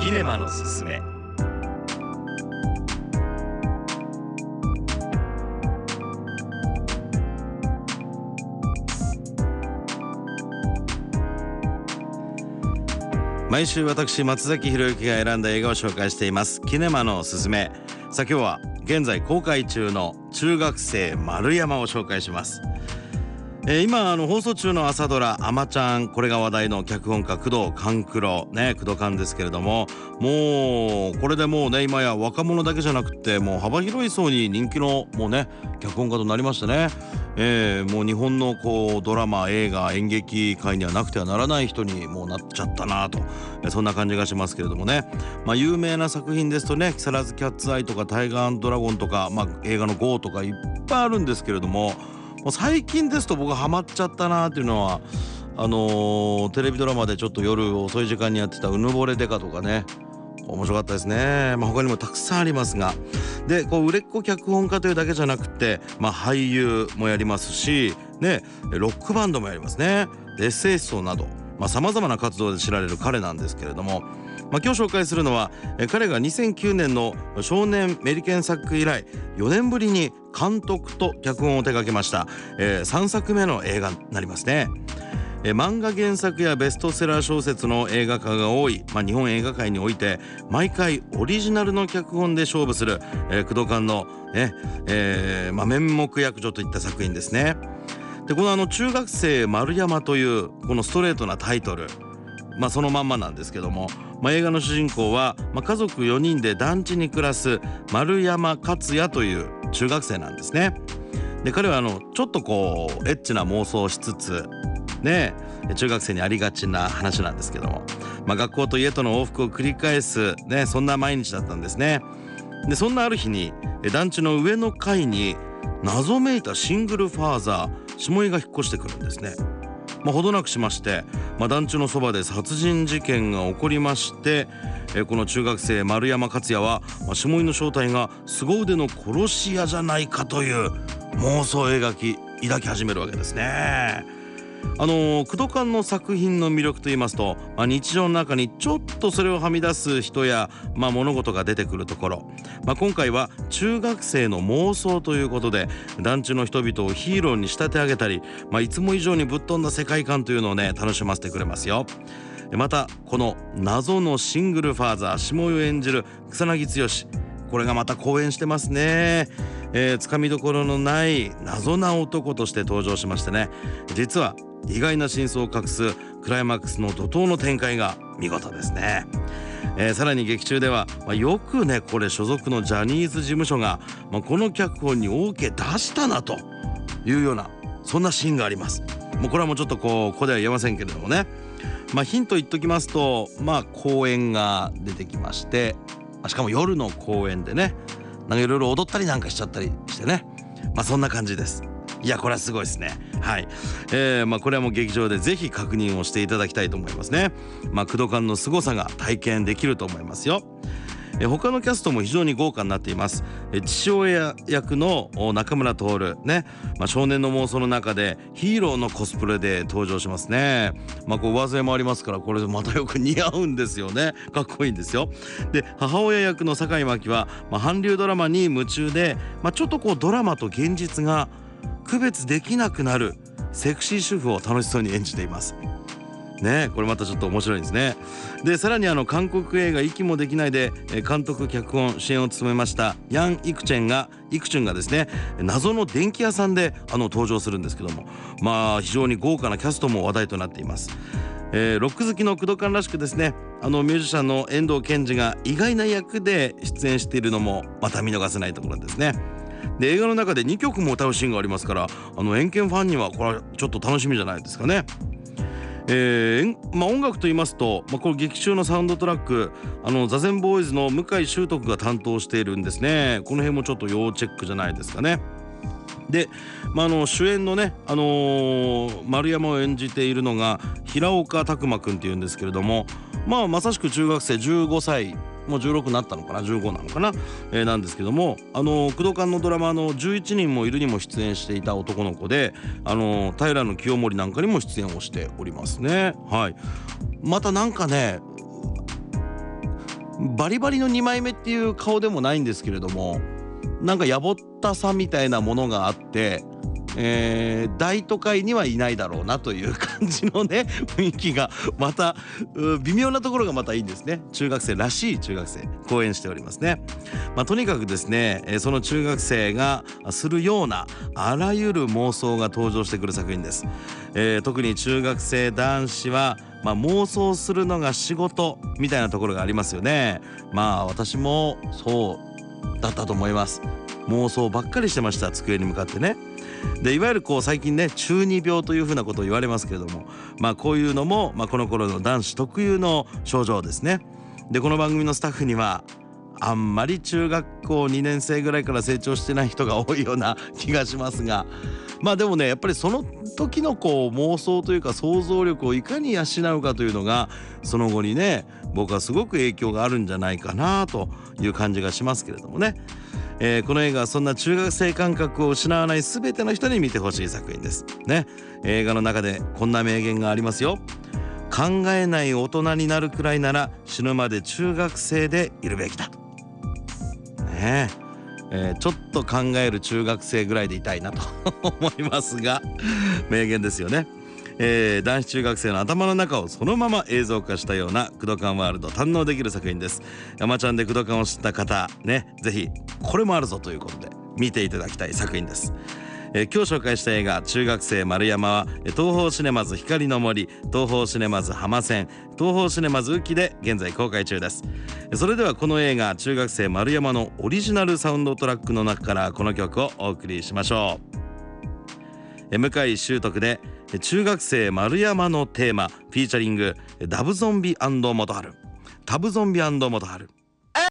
キネマのすすめ。毎週私松崎弘之が選んだ映画を紹介していますキネマのすすめ。さあ今日は現在公開中の中学生丸山を紹介します。今放送中の朝ドラあまちゃん、これが話題の脚本家工藤官九郎ね、工藤官ですけれども、もうこれでもうね今や若者だけじゃなくてもう幅広い層に人気のもうね脚本家となりましてね、もう日本のこうドラマ映画演劇界にはなくてはならない人にもうなっちゃったなと、そんな感じがしますけれどもね。有名な作品ですとね、木更津キャッツアイとかタイガー&ドラゴンとか、映画のゴーとかいっぱいあるんですけれども、もう最近ですと僕がハマっちゃったなっていうのはテレビドラマでちょっと夜遅い時間にやってたうぬぼれデカとかね、面白かったですね。他にもたくさんありますが、でこう売れっ子脚本家というだけじゃなくて、俳優もやりますしね、ロックバンドもやりますね。エッセイストなどさまざまな活動で知られる彼なんですけれども、今日紹介するのは彼が2009年の少年メリケンサック以来4年ぶりに監督と脚本を手掛けました、3作目の映画になりますね。漫画原作やベストセラー小説の映画化が多い、日本映画界において毎回オリジナルの脚本で勝負する、工藤官の、面目役所といった作品ですね。でこの中学生丸山というこのストレートなタイトル、そのまんまなんですけども、映画の主人公は、家族4人で団地に暮らす丸山克也という中学生なんですね。で彼はちょっとこうエッチな妄想をしつつね、中学生にありがちな話なんですけども、学校と家との往復を繰り返す、そんな毎日だったんですね。でそんなある日に団地の上の階に謎めいたシングルファーザー下井が引っ越してくるんですね。ほどなくしまして、団地のそばで殺人事件が起こりまして、この中学生丸山克也は、下井の正体が凄腕の殺し屋じゃないかという妄想を抱き始めるわけですね。工藤官の作品の魅力といいますと、日常の中にちょっとそれをはみ出す人や、物事が出てくるところ、今回は中学生の妄想ということで団地の人々をヒーローに仕立て上げたり、いつも以上にぶっ飛んだ世界観というのをね楽しませてくれますよ。またこの謎のシングルファーザー下井を演じる草薙剛、これがまた好演してますね。つかみどころのない謎な男として登場しましてね、実は意外な真相を隠すクライマックスの怒涛の展開が見事ですね。さらに劇中では、よくねこれ所属のジャニーズ事務所が、この脚本に OK 出したなというようなそんなシーンがあります。もうこれはもうちょっとここでは言えませんけれどもね、ヒント言っときますと、公演が出てきまして、しかも夜の公演でね、いろいろ踊ったりなんかしちゃったりしてね、そんな感じです。いやこれはすごいですね。はい、これはもう劇場でぜひ確認をしていただきたいと思いますね。工藤官の凄さが体験できると思いますよ。他のキャストも非常に豪華になっています。父親役の中村徹ね、少年の妄想の中でヒーローのコスプレで登場しますね。こう上背もありますから、これまたよく似合うんですよね。かっこいいんですよ。で母親役の坂井真紀は、韓流ドラマに夢中で、ちょっとこうドラマと現実が区別できなくなるセクシー主婦を楽しそうに演じていますね。これまたちょっと面白いですね。でさらに韓国映画息もできないで監督脚本主演を務めましたヤン・イクチュンがですね、謎の電気屋さんで登場するんですけども、非常に豪華なキャストも話題となっています。ロック好きの工藤官らしくですね、ミュージシャンの遠藤健二が意外な役で出演しているのもまた見逃せないところですね。で映画の中で2曲も歌うシーンがありますから、円形ファンにはこれはちょっと楽しみじゃないですかね。音楽と言いますと、この劇中のサウンドトラック、座禅ボーイズの向井秀徳が担当しているんですね。この辺もちょっと要チェックじゃないですかね。で、主演のね、丸山を演じているのが平岡拓磨くんっていうんですけれども、まさしく中学生15歳もう16になったのかな15なのかな、なんですけども、工藤官のドラマの11人もいるにも出演していた男の子で、平清盛なんかにも出演をしておりますね。はい、またなんかねバリバリの2枚目っていう顔でもないんですけれども、なんかやぼったさみたいなものがあって、大都会にはいないだろうなという感じのね雰囲気がまた微妙なところがまたいいんですね。中学生らしい中学生講演しておりますね。とにかくですね、その中学生がするようなあらゆる妄想が登場してくる作品です。特に中学生男子は妄想するのが仕事みたいなところがありますよね。私もそうだったと思います。妄想ばっかりしてました、机に向かってね。でいわゆる最近ね中二病というふうなことを言われますけれども、こういうのも、この頃の男子特有の症状ですね。でこの番組のスタッフにはあんまり中学校2年生ぐらいから成長してない人が多いような気がしますが、でもねやっぱりその時の妄想というか想像力をいかに養うかというのがその後にね僕はすごく影響があるんじゃないかなという感じがしますけれどもね。この映画はそんな中学生感覚を失わない全ての人に見てほしい作品ですね。映画の中でこんな名言がありますよ。考えない大人になるくらいなら死ぬまで中学生でいるべきだね。ちょっと考える中学生ぐらいでいたいなと思いますが名言ですよね。男子中学生の頭の中をそのまま映像化したようなクドカンワールド堪能できる作品です。山ちゃんでクドカンを知った方ね、ぜひこれもあるぞということで見ていただきたい作品です。今日紹介した映画中学生丸山は東宝シネマズ光の森、東宝シネマズ浜線、東宝シネマズ雨季で現在公開中です。それではこの映画中学生丸山のオリジナルサウンドトラックの中からこの曲をお送りしましょう。向井秀徳で中学生丸山のテーマフィーチャリングダブゾンビ元春、タブゾンビ元春。